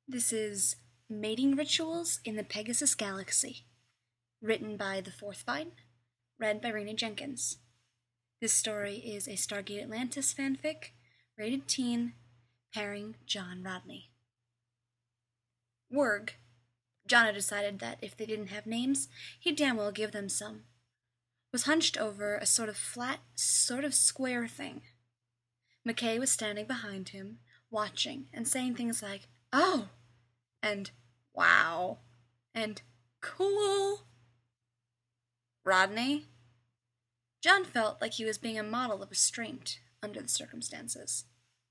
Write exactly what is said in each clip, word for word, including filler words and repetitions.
This is Mating Rituals in the Pegasus Galaxy, written by The Fourth Vine, read by Raina Jenkins. This story is a Stargate Atlantis fanfic, rated teen, pairing John Rodney. Werg. John had decided that if they didn't have names, he'd damn well give them some. Was hunched over a sort of flat, sort of square thing. McKay was standing behind him, watching, and saying things like, "Oh!" and "Wow!" and "Cool!" Rodney? John felt like he was being a model of restraint under the circumstances.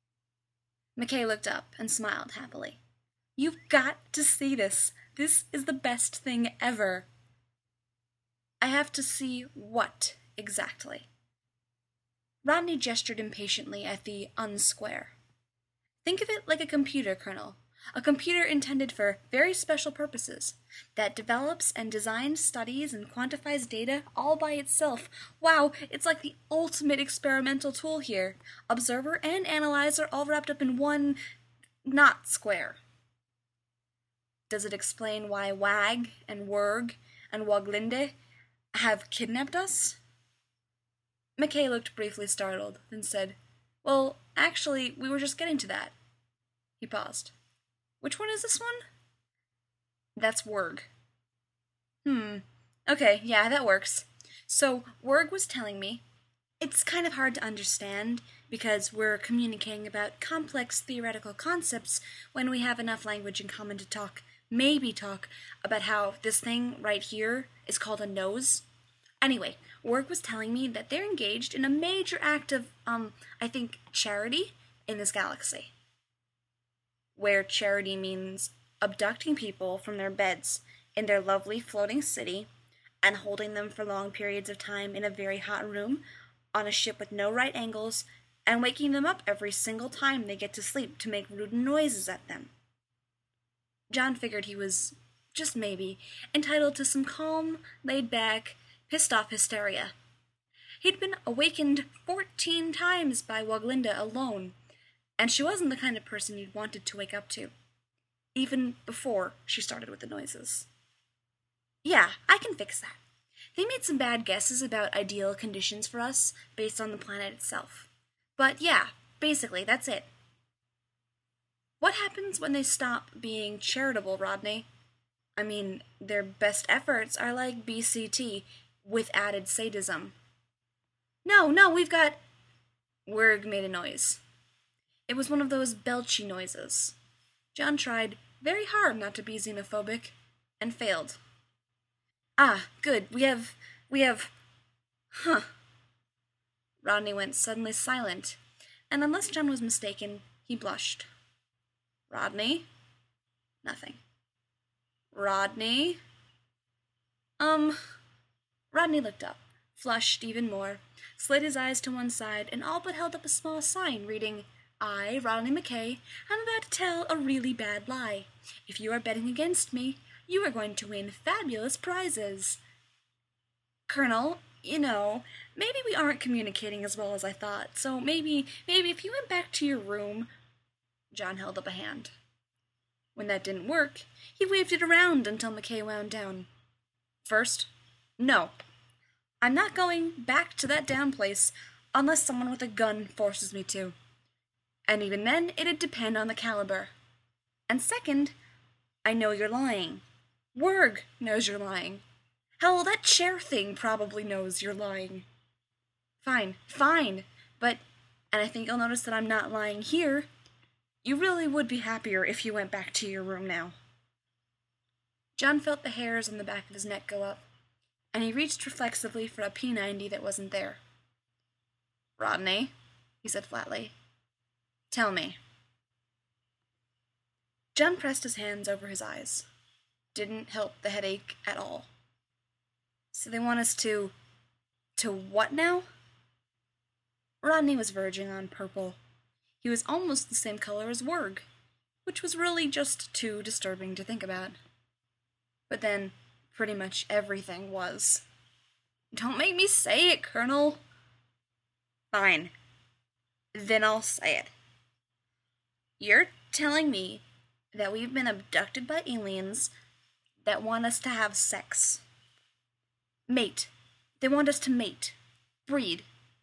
McKay looked up and smiled happily. "You've got to see this. This is the best thing ever." "I have to see what, exactly?" Rodney gestured impatiently at the unsquare. "Think of it like a computer kernel. A computer intended for very special purposes, that develops and designs, studies, and quantifies data all by itself. Wow, it's like the ultimate experimental tool here. Observer and analyzer all wrapped up in one not square." "Does it explain why Wag and Werg and Woglinde have kidnapped us?" McKay looked briefly startled, then said, "Well, actually, we were just getting to that." He paused. "Which one is this one?" "That's Werg." Hmm. Okay, yeah, that works. So, Werg was telling me, it's kind of hard to understand, because we're communicating about complex theoretical concepts when we have enough language in common to talk, maybe talk, about how this thing right here is called a nose. Anyway, Werg was telling me that they're engaged in a major act of, um, I think, charity in this galaxy. Where charity means abducting people from their beds in their lovely floating city and holding them for long periods of time in a very hot room on a ship with no right angles and waking them up every single time they get to sleep to make rude noises at them. John figured he was, just maybe, entitled to some calm, laid-back, pissed-off hysteria. He'd been awakened fourteen times by Woglinde alone, and she wasn't the kind of person you'd wanted to wake up to, even before she started with the noises. "Yeah, I can fix that. They made some bad guesses about ideal conditions for us based on the planet itself. But yeah, basically, that's it." "What happens when they stop being charitable, Rodney? I mean, their best efforts are like B C T, with added sadism." "No, no, we've got..." Werg made a noise. It was one of those belchy noises. John tried very hard not to be xenophobic, and failed. "Ah, good, we have... we have... Huh." Rodney went suddenly silent, and unless John was mistaken, he blushed. "Rodney?" Nothing. "Rodney?" Um... Rodney looked up, flushed even more, slid his eyes to one side, and all but held up a small sign reading, "I, Rodney McKay, am about to tell a really bad lie. If you are betting against me, you are going to win fabulous prizes." "Colonel, you know, maybe we aren't communicating as well as I thought, so maybe, maybe if you went back to your room..." John held up a hand. When that didn't work, he waved it around until McKay wound down. "First, no. I'm not going back to that down place unless someone with a gun forces me to. And even then, it'd depend on the caliber. And second, I know you're lying. Werg knows you're lying. Hell, that chair thing probably knows you're lying." "Fine, fine, but, and I think you'll notice that I'm not lying here, you really would be happier if you went back to your room now." John felt the hairs on the back of his neck go up, and he reached reflexively for a P ninety that wasn't there. "Rodney," he said flatly, "tell me." John pressed his hands over his eyes. Didn't help the headache at all. "So they want us to... to what now?" Rodney was verging on purple. He was almost the same color as Werg, which was really just too disturbing to think about. But then, pretty much everything was. "Don't make me say it, Colonel." "Fine. Then I'll say it. You're telling me that we've been abducted by aliens that want us to have sex. Mate. They want us to mate. Breed.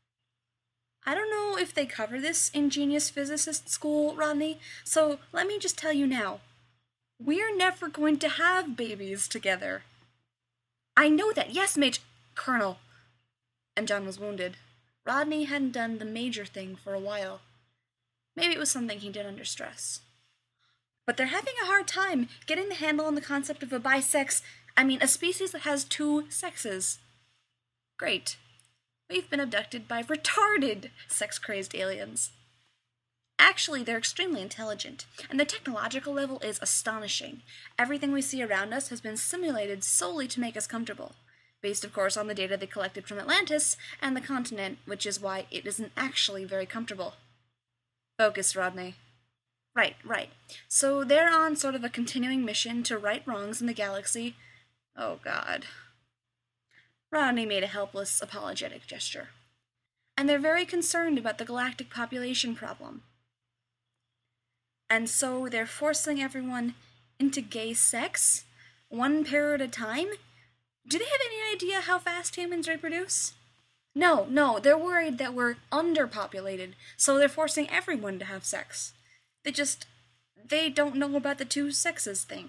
I don't know if they cover this in Genius Physicist School, Rodney, so let me just tell you now. We're never going to have babies together. I know that, yes, Mate, Colonel. And John was wounded. Rodney hadn't done the major thing for a while. Maybe it was something he did under stress. But they're having a hard time getting the handle on the concept of a bisex, I mean, a species that has two sexes. Great. We've been abducted by retarded, sex-crazed aliens. Actually, they're extremely intelligent, and the technological level is astonishing. Everything we see around us has been simulated solely to make us comfortable, based, of course, on the data they collected from Atlantis and the continent, which is why it isn't actually very comfortable. Focus, Rodney. Right, right. So they're on sort of a continuing mission to right wrongs in the galaxy. Oh, God. Rodney made a helpless, apologetic gesture. And they're very concerned about the galactic population problem. And so they're forcing everyone into gay sex, one pair at a time? Do they have any idea how fast humans reproduce? No, no, they're worried that we're underpopulated, so they're forcing everyone to have sex. They just, they don't know about the two sexes thing.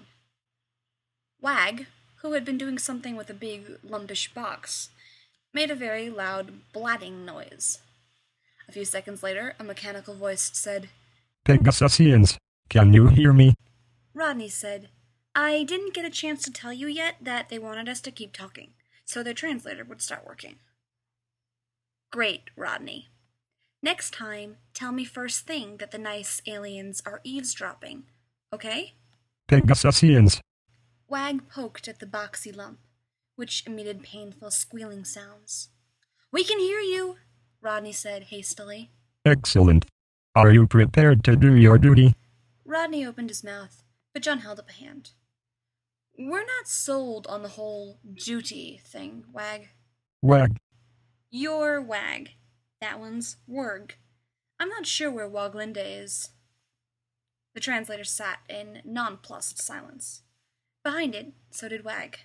Wag, who had been doing something with a big, lumpish box, made a very loud blatting noise. A few seconds later, a mechanical voice said, Pegasusians, can you hear me? Rodney said, I didn't get a chance to tell you yet that they wanted us to keep talking, so their translator would start working. Great, Rodney. Next time, tell me first thing that the nice aliens are eavesdropping, okay? Pegasusians. Wag poked at the boxy lump, which emitted painful squealing sounds. We can hear you, Rodney said hastily. Excellent. Are you prepared to do your duty? Rodney opened his mouth, but John held up a hand. We're not sold on the whole duty thing, Wag. Wag. You're Wag. That one's Werg. I'm not sure where Woglinde is. The translator sat in nonplussed silence. Behind it, so did Wag.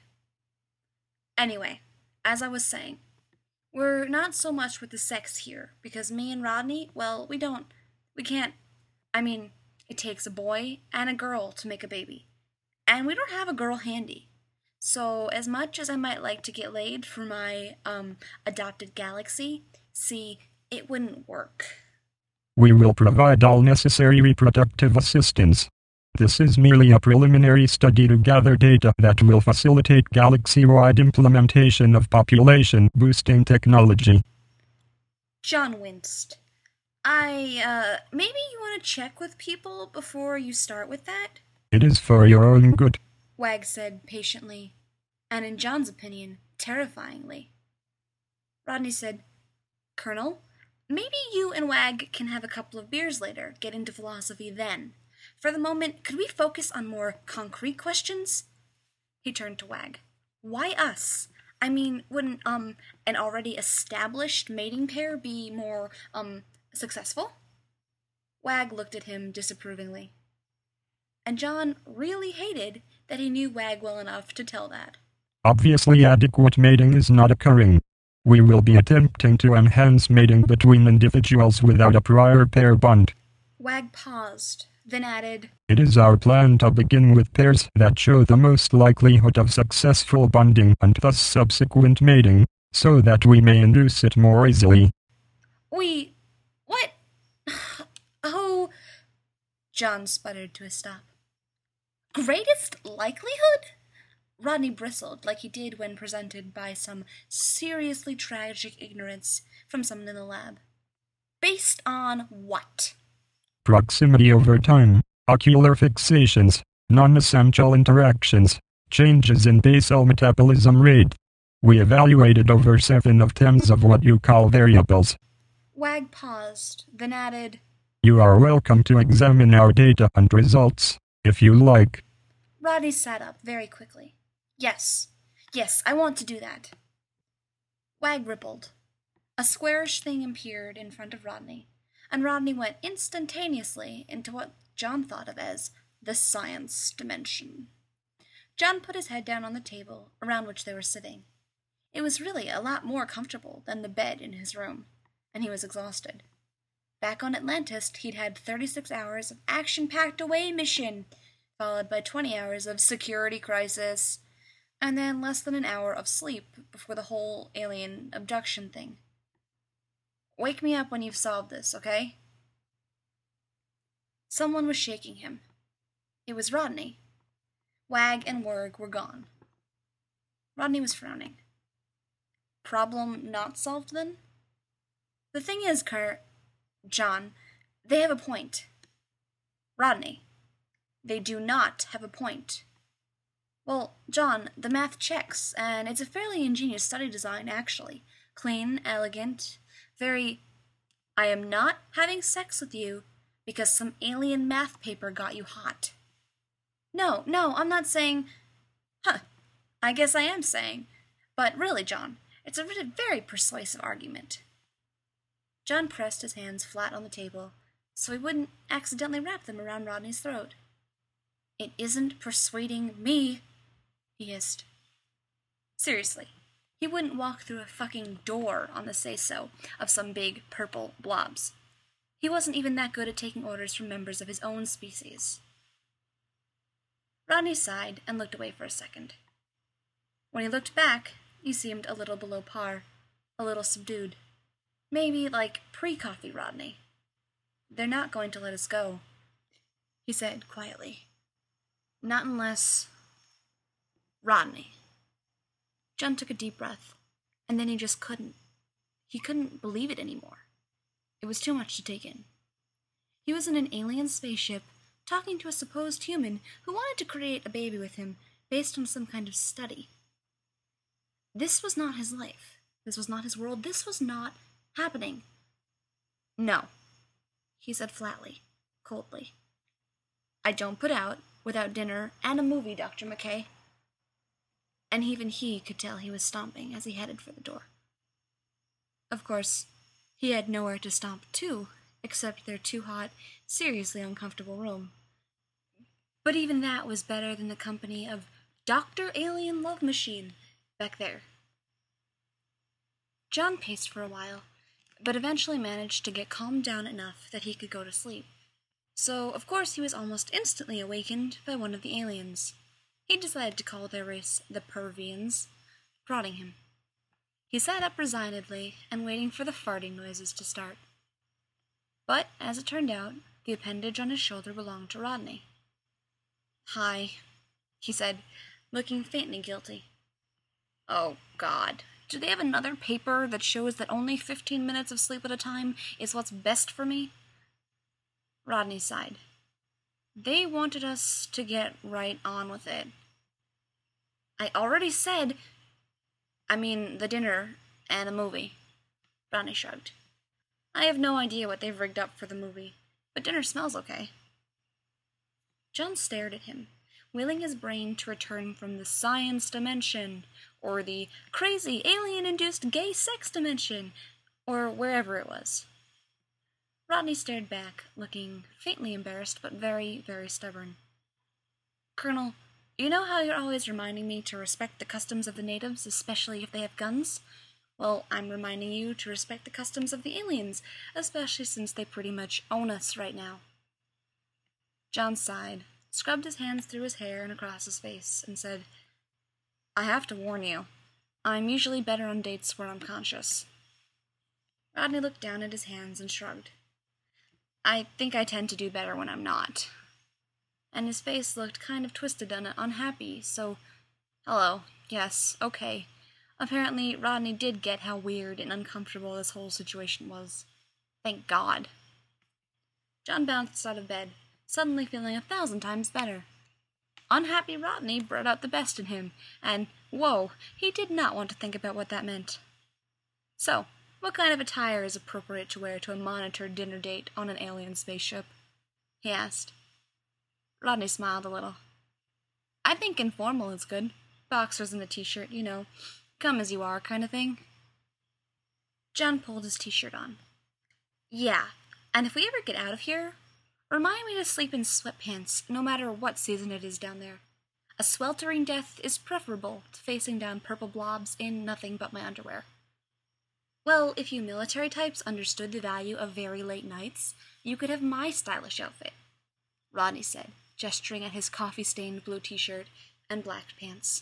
Anyway, as I was saying, we're not so much with the sex here, because me and Rodney, well, we don't, we can't, I mean, it takes a boy and a girl to make a baby. And we don't have a girl handy. So as much as I might like to get laid for my, um, adopted galaxy, see, it wouldn't work. We will provide all necessary reproductive assistance. This is merely a preliminary study to gather data that will facilitate galaxy-wide implementation of population-boosting technology. John winced. I, uh, maybe you want to check with people before you start with that? It is for your own good, Wag said patiently, and in John's opinion, terrifyingly. Rodney said, Colonel, maybe you and Wag can have a couple of beers later, get into philosophy then. For the moment, could we focus on more concrete questions? He turned to Wag. Why us? I mean, wouldn't, um, an already established mating pair be more, um, successful? Wag looked at him disapprovingly. And John really hated that he knew Wag well enough to tell that. Obviously adequate mating is not occurring. We will be attempting to enhance mating between individuals without a prior pair bond. Wag paused, then added, It is our plan to begin with pairs that show the most likelihood of successful bonding and thus subsequent mating, so that we may induce it more easily. We... what? Oh... John sputtered to a stop. Greatest likelihood? Rodney bristled like he did when presented by some seriously tragic ignorance from someone in the lab. Based on what? Proximity over time, ocular fixations, non-essential interactions, changes in basal metabolism rate. We evaluated over seven of tens of what you call variables. Wag paused, then added, You are welcome to examine our data and results, if you like. Rodney sat up very quickly. Yes, yes, I want to do that. Wag rippled. A squarish thing appeared in front of Rodney, and Rodney went instantaneously into what John thought of as the science dimension. John put his head down on the table around which they were sitting. It was really a lot more comfortable than the bed in his room, and he was exhausted. Back on Atlantis, he'd had thirty-six hours of action-packed away mission, followed by twenty hours of security crisis, and then less than an hour of sleep before the whole alien abduction thing. Wake me up when you've solved this, okay? Someone was shaking him. It was Rodney. Wag and Werg were gone. Rodney was frowning. Problem not solved, then? The thing is, Kurt, John, they have a point. Rodney, they do not have a point. Well, John, the math checks, and it's a fairly ingenious study design, actually. Clean, elegant, very... I am not having sex with you because some alien math paper got you hot. No, no, I'm not saying... Huh, I guess I am saying. But really, John, it's a very persuasive argument. John pressed his hands flat on the table so he wouldn't accidentally wrap them around Rodney's throat. It isn't persuading me, he hissed. Seriously, he wouldn't walk through a fucking door on the say-so of some big purple blobs. He wasn't even that good at taking orders from members of his own species. Rodney sighed and looked away for a second. When he looked back, he seemed a little below par, a little subdued. Maybe like pre-coffee Rodney. They're not going to let us go, he said quietly. Not unless... Rodney. John took a deep breath, and then he just couldn't. He couldn't believe it anymore. It was too much to take in. He was in an alien spaceship, talking to a supposed human who wanted to create a baby with him based on some kind of study. This was not his life. This was not his world. This was not happening. No, he said flatly, coldly. I don't put out without dinner and a movie, Doctor McKay. And even he could tell he was stomping as he headed for the door. Of course, he had nowhere to stomp to, except their too-hot, seriously uncomfortable room. But even that was better than the company of Doctor Alien Love Machine back there. John paced for a while, but eventually managed to get calmed down enough that he could go to sleep. So, of course, he was almost instantly awakened by one of the aliens. He decided to call their race the Pervians, prodding him. He sat up resignedly and waiting for the farting noises to start. But, as it turned out, the appendage on his shoulder belonged to Rodney. Hi, he said, looking faintly guilty. Oh, God. Do they have another paper that shows that only fifteen minutes of sleep at a time is what's best for me? Rodney sighed. They wanted us to get right on with it. I already said... I mean, the dinner and a movie. Rodney shrugged. I have no idea what they've rigged up for the movie, but dinner smells okay. John stared at him, willing his brain to return from the science dimension, or the crazy alien-induced gay sex dimension, or wherever it was. Rodney stared back, looking faintly embarrassed, but very, very stubborn. Colonel, you know how you're always reminding me to respect the customs of the natives, especially if they have guns? Well, I'm reminding you to respect the customs of the aliens, especially since they pretty much own us right now. John sighed, scrubbed his hands through his hair and across his face, and said, I have to warn you. I'm usually better on dates where I'm conscious. Rodney looked down at his hands and shrugged. I think I tend to do better when I'm not. And his face looked kind of twisted and unhappy, so... Hello. Yes, okay. Apparently, Rodney did get how weird and uncomfortable this whole situation was. Thank God. John bounced out of bed, suddenly feeling a thousand times better. Unhappy Rodney brought out the best in him, and, whoa, he did not want to think about what that meant. So, what kind of attire is appropriate to wear to a monitored dinner date on an alien spaceship? He asked. Rodney smiled a little. I think informal is good. Boxers and a t-shirt, you know, come as you are kind of thing. John pulled his t-shirt on. Yeah, and if we ever get out of here, Remind me to sleep in sweatpants, no matter what season it is down there. A sweltering death is preferable to facing down purple blobs in nothing but my underwear. Well, if you military types understood the value of very late nights, you could have my stylish outfit, Rodney said, gesturing at his coffee-stained blue t-shirt and black pants.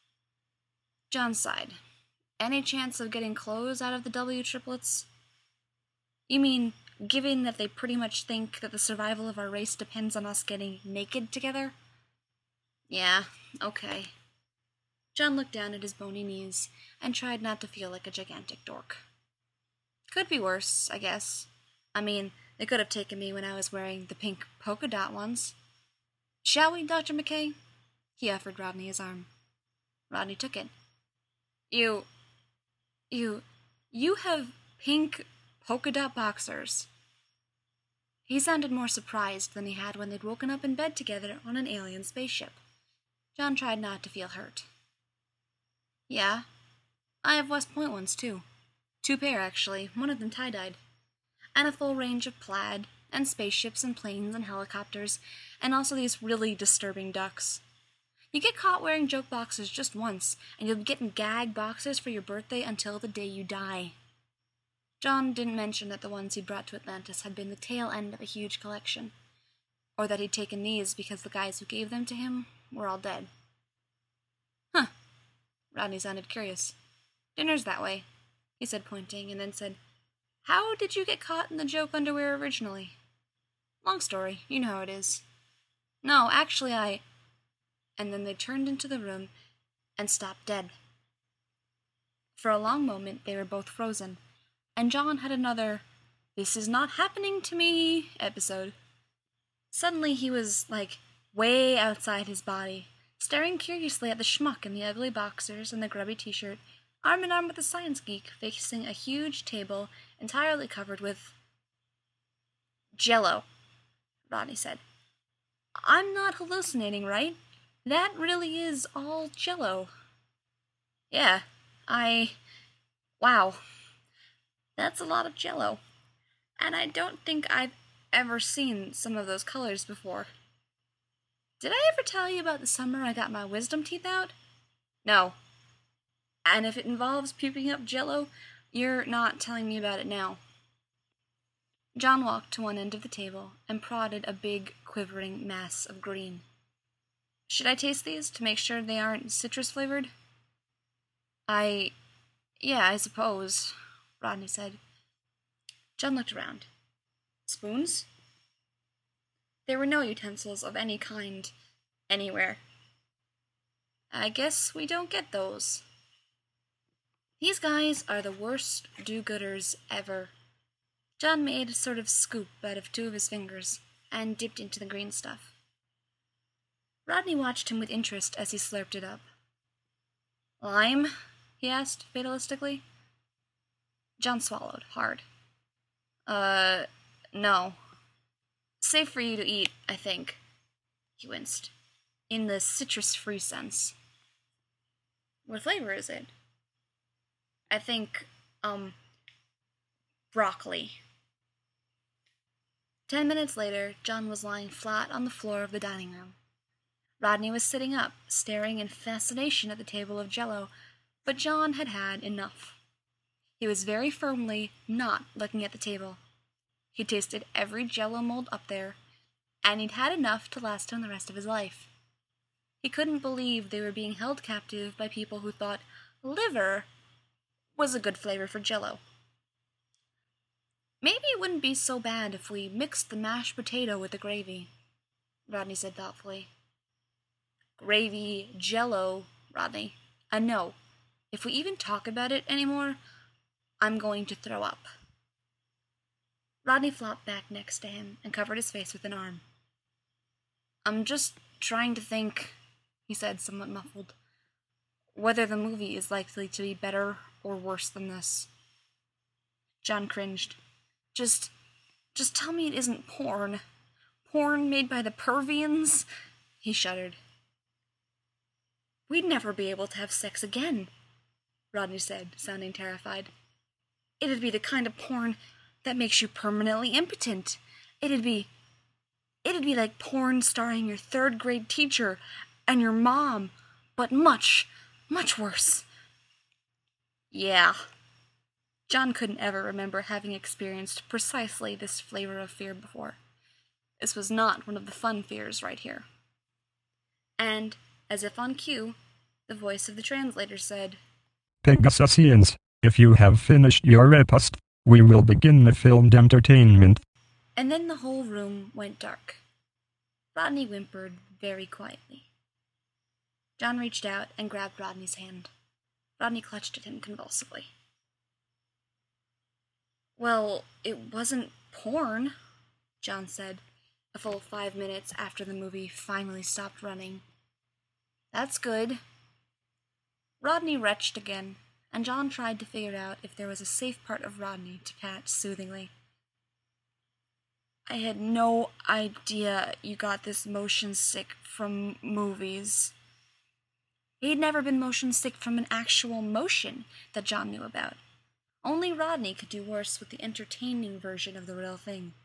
John sighed. Any chance of getting clothes out of the W triplets? You mean, given that they pretty much think that the survival of our race depends on us getting naked together? Yeah, okay. John looked down at his bony knees and tried not to feel like a gigantic dork. Could be worse, I guess. I mean, they could have taken me when I was wearing the pink polka dot ones. Shall we, Doctor McKay? He offered Rodney his arm. Rodney took it. You... You... You have pink polka dot boxers. He sounded more surprised than he had when they'd woken up in bed together on an alien spaceship. John tried not to feel hurt. Yeah, I have West Point ones, too. Two pair, actually, one of them tie-dyed. And a full range of plaid, and spaceships and planes and helicopters, and also these really disturbing ducks. You get caught wearing joke boxes just once, and you'll be getting gag boxes for your birthday until the day you die. John didn't mention that the ones he'd brought to Atlantis had been the tail end of a huge collection, or that he'd taken these because the guys who gave them to him were all dead. Huh. Rodney sounded curious. Dinner's that way, he said, pointing, and then said, How did you get caught in the joke underwear originally? Long story, you know how it is. No, actually I... And then they turned into the room and stopped dead. For a long moment they were both frozen, and John had another "this is not happening to me" episode. Suddenly he was, like, way outside his body, staring curiously at the schmuck in the ugly boxers and the grubby t-shirt, arm in arm with the science geek, facing a huge table entirely covered with... Jell-O, Rodney said. I'm not hallucinating, right? That really is all Jell-O. Yeah, I... Wow. That's a lot of Jell-O. And I don't think I've ever seen some of those colors before. Did I ever tell you about the summer I got my wisdom teeth out? No. And if it involves puking up Jell-O, you're not telling me about it now. John walked to one end of the table and prodded a big, quivering mass of green. Should I taste these to make sure they aren't citrus-flavored? I... yeah, I suppose, Rodney said. John looked around. Spoons? There were no utensils of any kind anywhere. I guess we don't get those. These guys are the worst do-gooders ever. John made a sort of scoop out of two of his fingers and dipped into the green stuff. Rodney watched him with interest as he slurped it up. Lime? He asked, fatalistically. John swallowed, hard. Uh, no. Safe for you to eat, I think. He winced. In the citrus-free sense. What flavor is it? I think, um, broccoli. Ten minutes later, John was lying flat on the floor of the dining room. Rodney was sitting up, staring in fascination at the table of Jell-O, but John had had enough. He was very firmly not looking at the table. He'd tasted every Jell-O mold up there, and he'd had enough to last him the rest of his life. He couldn't believe they were being held captive by people who thought liver was a good flavor for Jell-O. Maybe it wouldn't be so bad if we mixed the mashed potato with the gravy, Rodney said thoughtfully. Gravy, Jell-O, Rodney. And no, if we even talk about it anymore, I'm going to throw up. Rodney flopped back next to him and covered his face with an arm. I'm just trying to think, he said, somewhat muffled, whether the movie is likely to be better or worse than this. John cringed. Just, just tell me it isn't porn. Porn made by the Pervians? He shuddered. We'd never be able to have sex again, Rodney said, sounding terrified. It'd be the kind of porn that makes you permanently impotent. It'd be... It'd be like porn starring your third grade teacher and your mom, but much, much worse. Yeah. John couldn't ever remember having experienced precisely this flavor of fear before. This was not one of the fun fears right here. And, as if on cue, the voice of the translator said, Pegasusians, if you have finished your repast, we will begin the filmed entertainment. And then the whole room went dark. Rodney whimpered very quietly. John reached out and grabbed Rodney's hand. Rodney clutched at him convulsively. Well, it wasn't porn, John said, a full five minutes after the movie finally stopped running. That's good. Rodney retched again, and John tried to figure out if there was a safe part of Rodney to pat soothingly. I had no idea you got this motion sick from movies. He'd never been motion sick from an actual motion that John knew about. Only Rodney could do worse with the entertaining version of the real thing.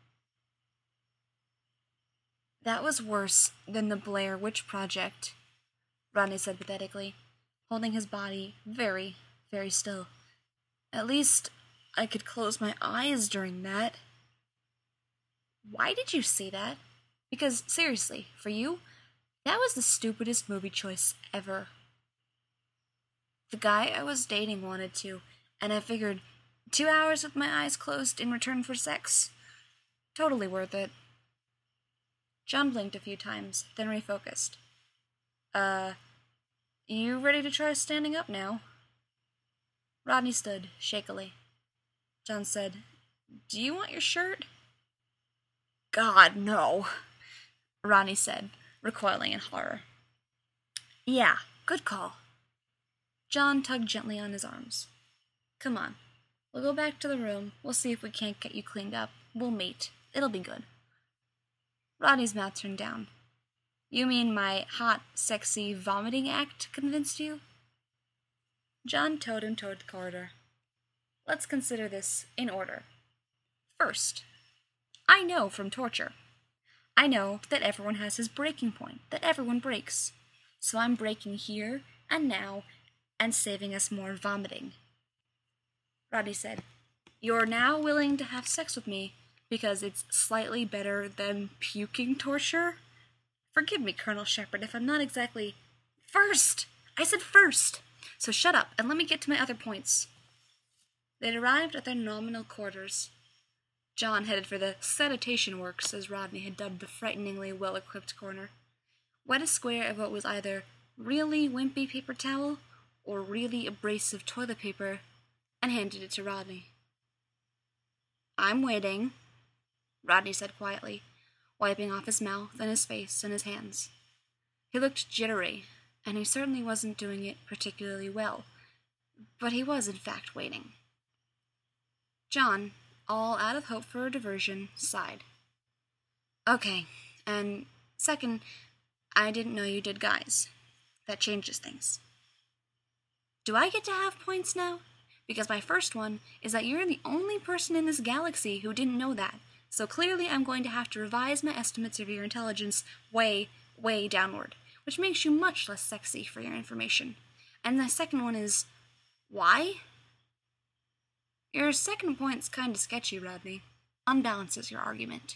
That was worse than the Blair Witch Project, Rodney said pathetically, holding his body very, very still. At least I could close my eyes during that. Why did you say that? Because, seriously, for you, that was the stupidest movie choice ever. The guy I was dating wanted to, and I figured two hours with my eyes closed in return for sex. Totally worth it. John blinked a few times, then refocused. Uh, you ready to try standing up now? Rodney stood, shakily. John said, Do you want your shirt? God, no, Rodney said, recoiling in horror. Yeah, good call. John tugged gently on his arms. Come on, we'll go back to the room. We'll see if we can't get you cleaned up. We'll meet. It'll be good. Rodney's mouth turned down. You mean my hot, sexy vomiting act convinced you? John towed him toward the corridor. Let's consider this in order. First, I know from torture. I know that everyone has his breaking point, that everyone breaks. So I'm breaking here and now and saving us more vomiting. Rodney said, You're now willing to have sex with me because it's slightly better than puking torture? Forgive me, Colonel Shepard, if I'm not exactly... First! I said first! So shut up and let me get to my other points. They'd arrived at their nominal quarters. John headed for the sanitation works, as Rodney had dubbed the frighteningly well-equipped corner. Wet a square of what was either really wimpy paper towel or really abrasive toilet paper, and handed it to Rodney. I'm waiting, Rodney said quietly, wiping off his mouth and his face and his hands. He looked jittery, and he certainly wasn't doing it particularly well, but he was in fact waiting. John, all out of hope for a diversion, sighed. Okay, and second, I didn't know you did guys. That changes things. Do I get to have points now? Because my first one is that you're the only person in this galaxy who didn't know that, so clearly I'm going to have to revise my estimates of your intelligence way, way downward, which makes you much less sexy for your information. And the second one is, why? Your second point's kinda sketchy, Rodney. Unbalances your argument.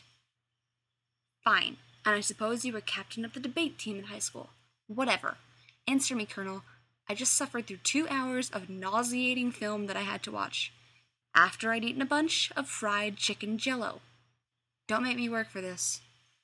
Fine, and I suppose you were captain of the debate team in high school. Whatever. Answer me, Colonel. I just suffered through two hours of nauseating film that I had to watch, after I'd eaten a bunch of fried chicken jello. Don't make me work for this.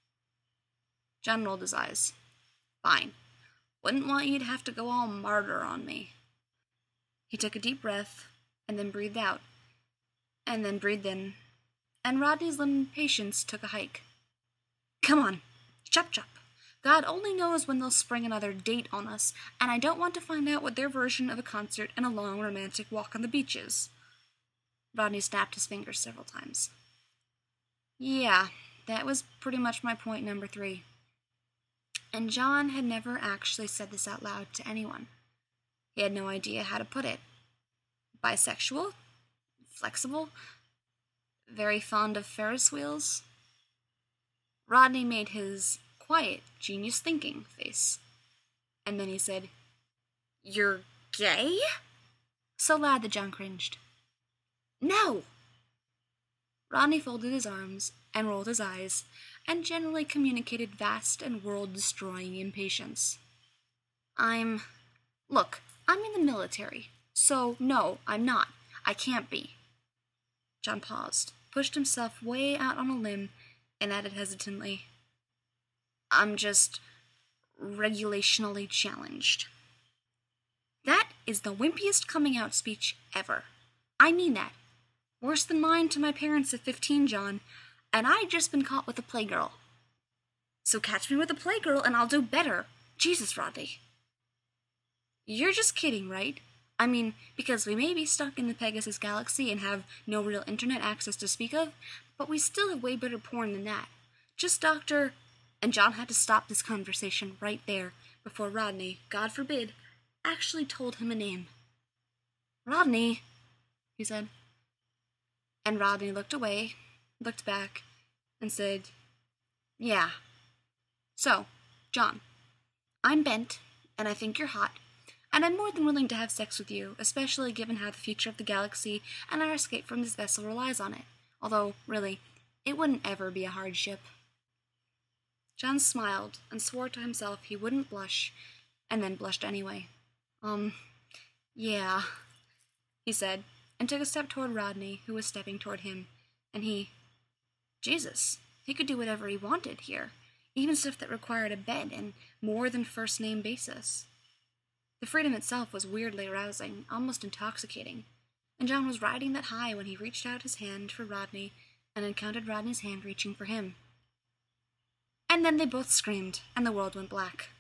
John rolled his eyes. Fine. Wouldn't want you to have to go all martyr on me. He took a deep breath, and then breathed out, and then breathed in, and Rodney's limited patience took a hike. Come on, chop chop. God only knows when they'll spring another date on us, and I don't want to find out what their version of a concert and a long romantic walk on the beach is. Rodney snapped his fingers several times. Yeah, that was pretty much my point number three. And John had never actually said this out loud to anyone. He had no idea how to put it. Bisexual? Flexible? Very fond of Ferris wheels? Rodney made his quiet, genius-thinking face. And then he said, "You're gay?" So loud that John cringed. "No!" Rodney folded his arms and rolled his eyes, and generally communicated vast and world-destroying impatience. I'm... Look, I'm in the military, so no, I'm not. I can't be. John paused, pushed himself way out on a limb, and added hesitantly, I'm just regulationally challenged. That is the wimpiest coming-out speech ever. I mean that. Worse than mine to my parents at fifteen, John, and I'd just been caught with a playgirl. So catch me with a playgirl and I'll do better. Jesus, Rodney. You're just kidding, right? I mean, because we may be stuck in the Pegasus galaxy and have no real internet access to speak of, but we still have way better porn than that. Just Doctor And John had to stop this conversation right there before Rodney, God forbid, actually told him a name. Rodney, he said. And Rodney looked away, looked back, and said, Yeah. So, John, I'm bent, and I think you're hot, and I'm more than willing to have sex with you, especially given how the future of the galaxy and our escape from this vessel relies on it. Although, really, it wouldn't ever be a hardship. John smiled and swore to himself he wouldn't blush, and then blushed anyway. Um, yeah, he said, and took a step toward Rodney, who was stepping toward him, and he... Jesus, he could do whatever he wanted here, even stuff that required a bed and more than first-name basis. The freedom itself was weirdly arousing, almost intoxicating, and John was riding that high when he reached out his hand for Rodney and encountered Rodney's hand reaching for him. And then they both screamed, and the world went black.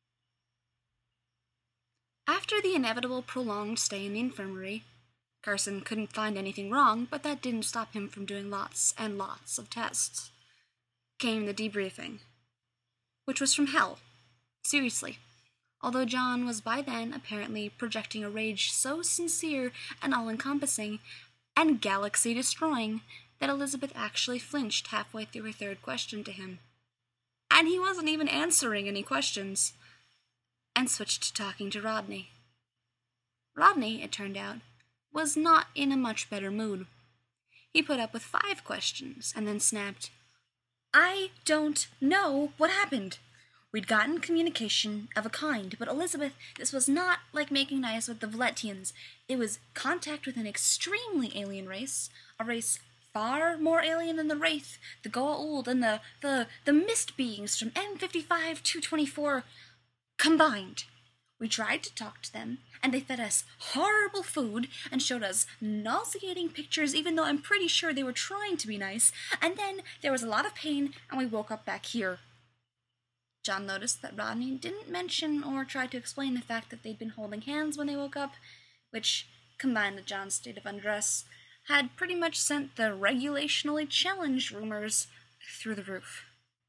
After the inevitable prolonged stay in the infirmary, Carson couldn't find anything wrong, but that didn't stop him from doing lots and lots of tests. Came the debriefing, which was from hell. Seriously. Although John was by then apparently projecting a rage so sincere and all-encompassing and galaxy-destroying that Elizabeth actually flinched halfway through her third question to him. And he wasn't even answering any questions, and switched to talking to Rodney. Rodney, it turned out, was not in a much better mood. He put up with five questions, and then snapped, I don't know what happened. We'd gotten communication of a kind, but Elizabeth, this was not like making nice with the Valetians. It was contact with an extremely alien race, a race far more alien than the Wraith, the Goa'uld, and the, the, the Mist beings from M fifty-five two twenty-four combined. We tried to talk to them, and they fed us horrible food and showed us nauseating pictures, even though I'm pretty sure they were trying to be nice, and then there was a lot of pain, and we woke up back here. John noticed that Rodney didn't mention or try to explain the fact that they'd been holding hands when they woke up, which, combined with John's state of undress, had pretty much sent the regulationally challenged rumors through the roof.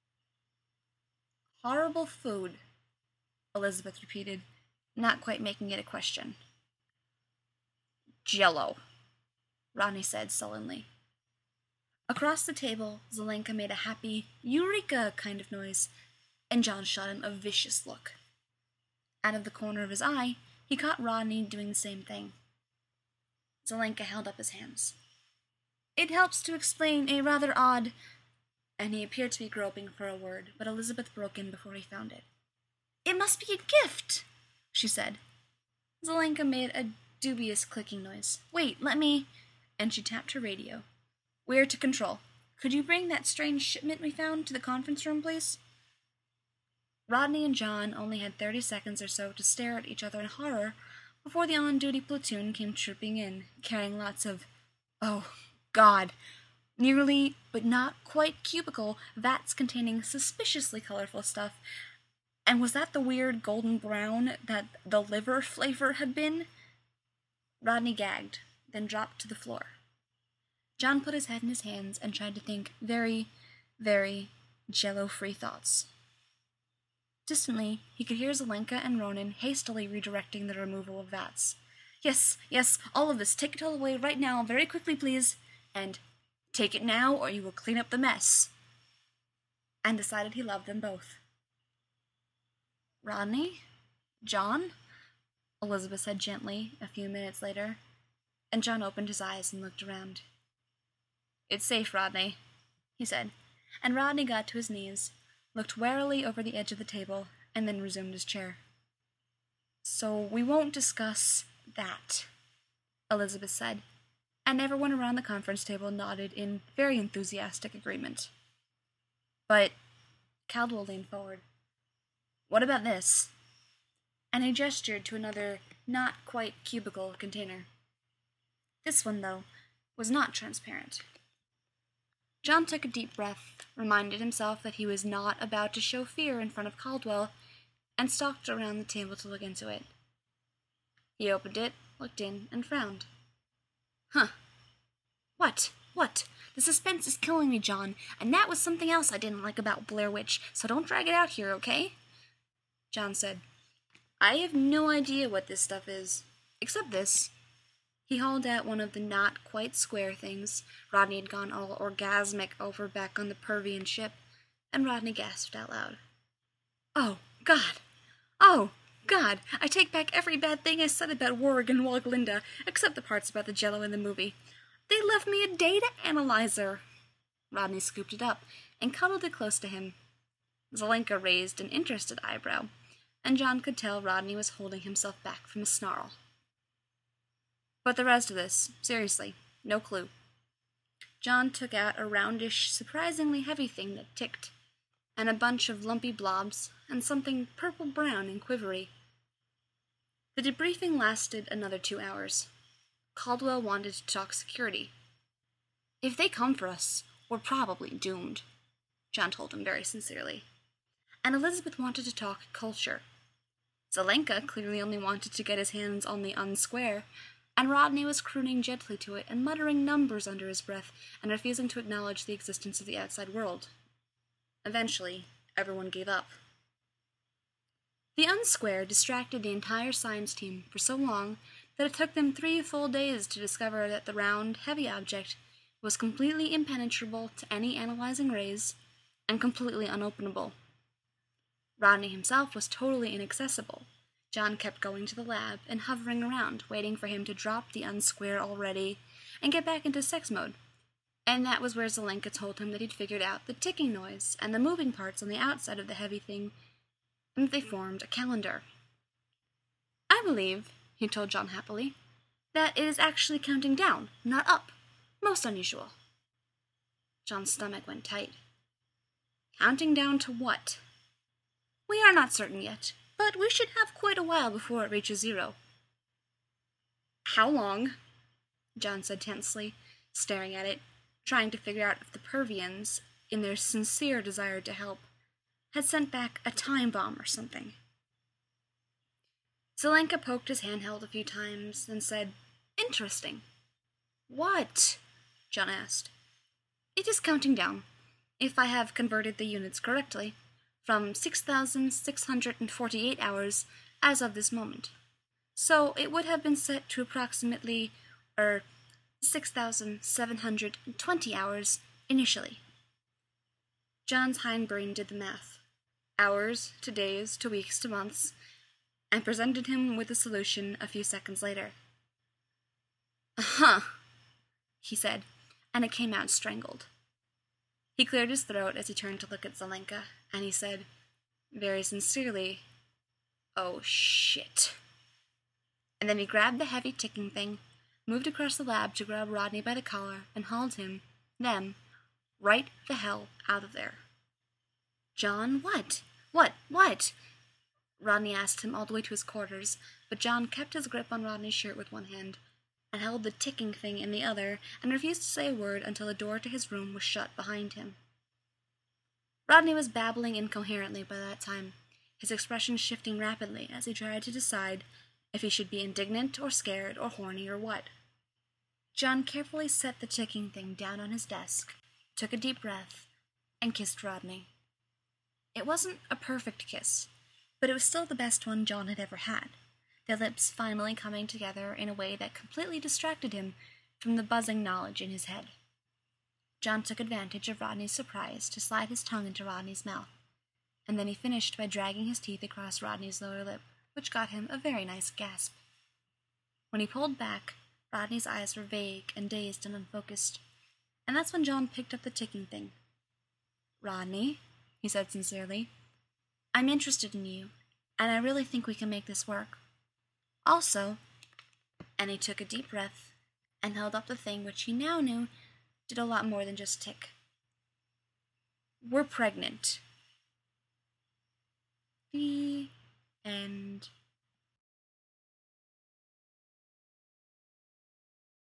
Horrible food, Elizabeth repeated, not quite making it a question. Jell-O, Rodney said sullenly. Across the table, Zelenka made a happy, eureka kind of noise, and John shot him a vicious look. Out of the corner of his eye, he caught Rodney doing the same thing. Zelenka held up his hands. It helps to explain a rather odd... And he appeared to be groping for a word, but Elizabeth broke in before he found it. It must be a gift, she said. Zelenka made a dubious clicking noise. Wait, let me... And she tapped her radio. We're to control. Could you bring that strange shipment we found to the conference room, please? Rodney and John only had thirty seconds or so to stare at each other in horror before the on-duty platoon came trooping in, carrying lots of, oh, God, nearly, but not quite cubical vats containing suspiciously colorful stuff. And was that the weird golden brown that the liver flavor had been? Rodney gagged, then dropped to the floor. John put his head in his hands and tried to think very, very Jell-O-free thoughts. Distantly, he could hear Zelenka and Ronan hastily redirecting the removal of vats. Yes, yes, all of this. Take it all away right now, very quickly, please. And take it now, or you will clean up the mess. and decided he loved them both. "Rodney? John?" Elizabeth said gently a few minutes later, and John opened his eyes and looked around. "It's safe, Rodney," he said, and Rodney got to his knees, looked warily over the edge of the table, and then resumed his chair. "So we won't discuss that," Elizabeth said, and everyone around the conference table nodded in very enthusiastic agreement. "But," Caldwell leaned forward, "what about this?" And he gestured to another not quite cubical container. This one, though, was not transparent. John took a deep breath, reminded himself that he was not about to show fear in front of Caldwell, and stalked around the table to look into it. He opened it, looked in, and frowned. "Huh. What? What? The suspense is killing me, John, and that was something else I didn't like about Blair Witch, so don't drag it out here, okay?" John said, "I have no idea what this stuff is, except this." He hauled out one of the not-quite-square things Rodney had gone all orgasmic over back on the Pervian ship, and Rodney gasped out loud. "Oh, God! Oh, God! I take back every bad thing I said about Warg and Woglinda, except the parts about the Jello in the movie. They left me a data analyzer!" Rodney scooped it up and cuddled it close to him. Zelenka raised an interested eyebrow, and John could tell Rodney was holding himself back from a snarl. "But the rest of this, seriously, no clue." John took out a roundish, surprisingly heavy thing that ticked, and a bunch of lumpy blobs, and something purple-brown and quivery. The debriefing lasted another two hours. Caldwell wanted to talk security. "If they come for us, we're probably doomed," John told him very sincerely. And Elizabeth wanted to talk culture. Zelenka clearly only wanted to get his hands on the unsquare, and Rodney was crooning gently to it and muttering numbers under his breath and refusing to acknowledge the existence of the outside world. Eventually, everyone gave up. The unsquare distracted the entire science team for so long that it took them three full days to discover that the round, heavy object was completely impenetrable to any analyzing rays and completely unopenable. Rodney himself was totally inaccessible. John kept going to the lab and hovering around, waiting for him to drop the unsquare already and get back into sex mode. And that was where Zelenka told him that he'd figured out the ticking noise and the moving parts on the outside of the heavy thing, and that they formed a calendar. "I believe," he told John happily, "that it is actually counting down, not up. Most unusual." John's stomach went tight. "Counting down to what?" "We are not certain yet, but we should have quite a while before it reaches zero." "How long?" John said tensely, staring at it, trying to figure out if the Pervians, in their sincere desire to help, had sent back a time bomb or something. Zelenka poked his handheld a few times and said, "Interesting." "What?" John asked. "It is counting down, if I have converted the units correctly, from six thousand six hundred forty-eight hours as of this moment. So it would have been set to approximately, er, six thousand seven hundred twenty hours initially." John's hindbrain did the math, hours to days to weeks to months, and presented him with the solution a few seconds later. "Uh-huh," he said, and it came out strangled. He cleared his throat as he turned to look at Zelenka, and he said, very sincerely, "Oh, shit." And then he grabbed the heavy ticking thing, moved across the lab to grab Rodney by the collar, and hauled him, them, right the hell out of there. "John, what? What? What?" Rodney asked him all the way to his quarters, but John kept his grip on Rodney's shirt with one hand, and held the ticking thing in the other, and refused to say a word until the door to his room was shut behind him. Rodney was babbling incoherently by that time, his expression shifting rapidly as he tried to decide if he should be indignant or scared or horny or what. John carefully set the ticking thing down on his desk, took a deep breath, and kissed Rodney. It wasn't a perfect kiss, but it was still the best one John had ever had, their lips finally coming together in a way that completely distracted him from the buzzing knowledge in his head. John took advantage of Rodney's surprise to slide his tongue into Rodney's mouth, and then he finished by dragging his teeth across Rodney's lower lip, which got him a very nice gasp. When he pulled back, Rodney's eyes were vague and dazed and unfocused, and that's when John picked up the ticking thing. "Rodney," he said sincerely, "I'm interested in you, and I really think we can make this work. Also," and he took a deep breath and held up the thing which he now knew did a lot more than just tick. "We're pregnant." The end.